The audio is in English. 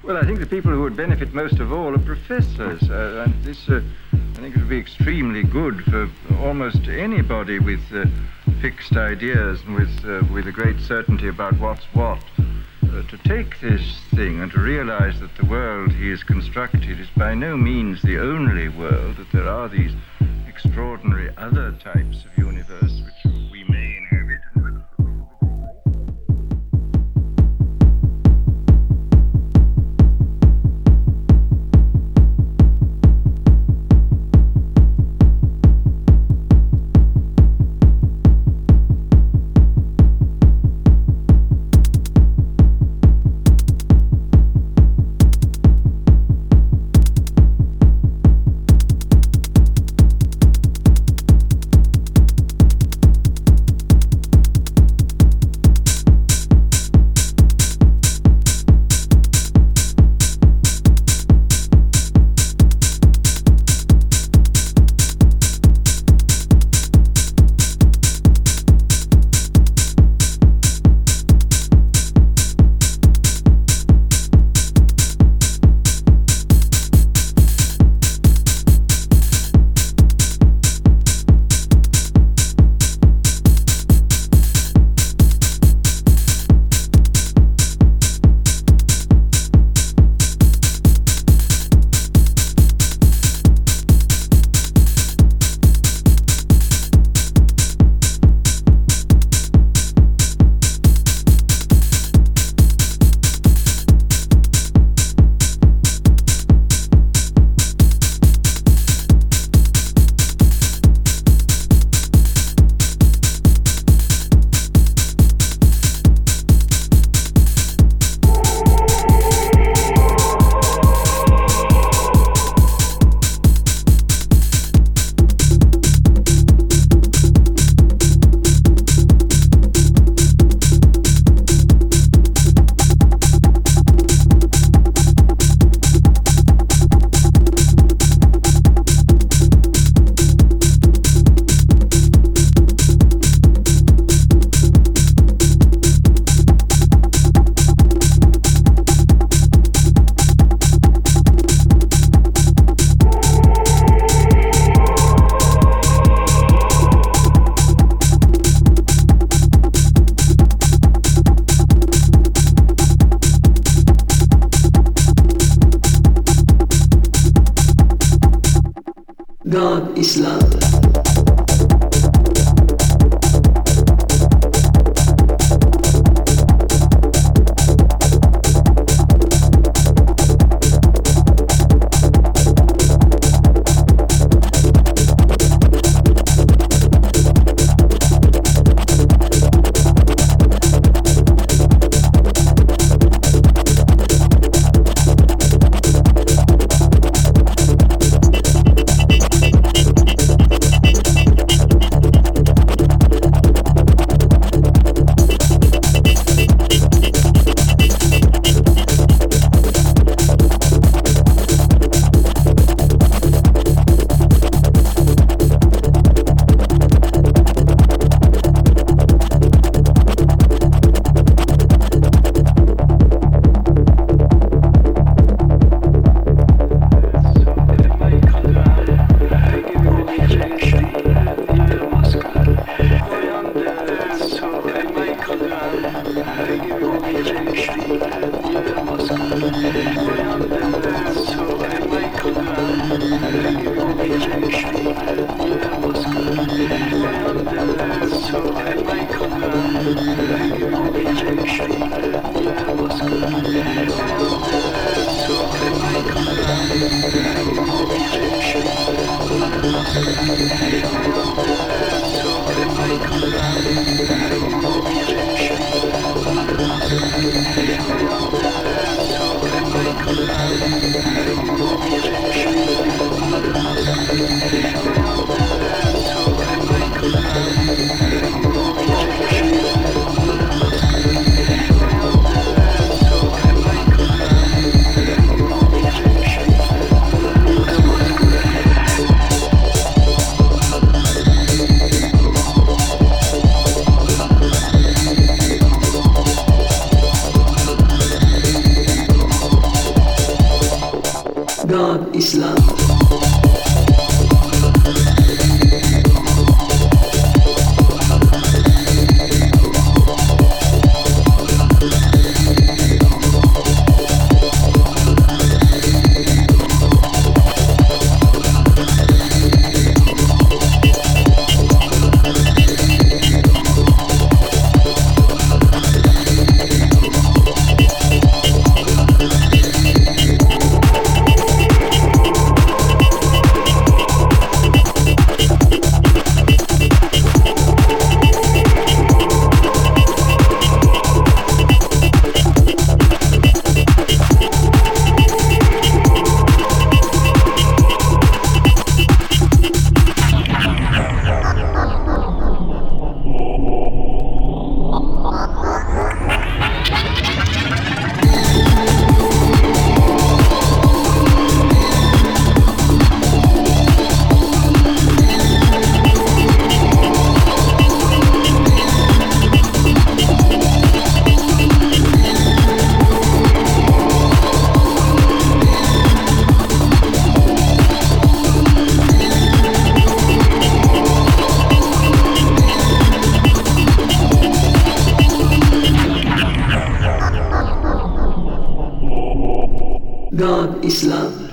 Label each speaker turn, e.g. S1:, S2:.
S1: Well, I think the people who would benefit most of all are professors. And this, I think it would be extremely good for almost anybody with fixed ideas and with a great certainty about what's what, to take this thing and to realize that the world he has constructed is by no means the only world, that there are these extraordinary other types of universe which we may inhabit.
S2: God is love. God is love. God is love.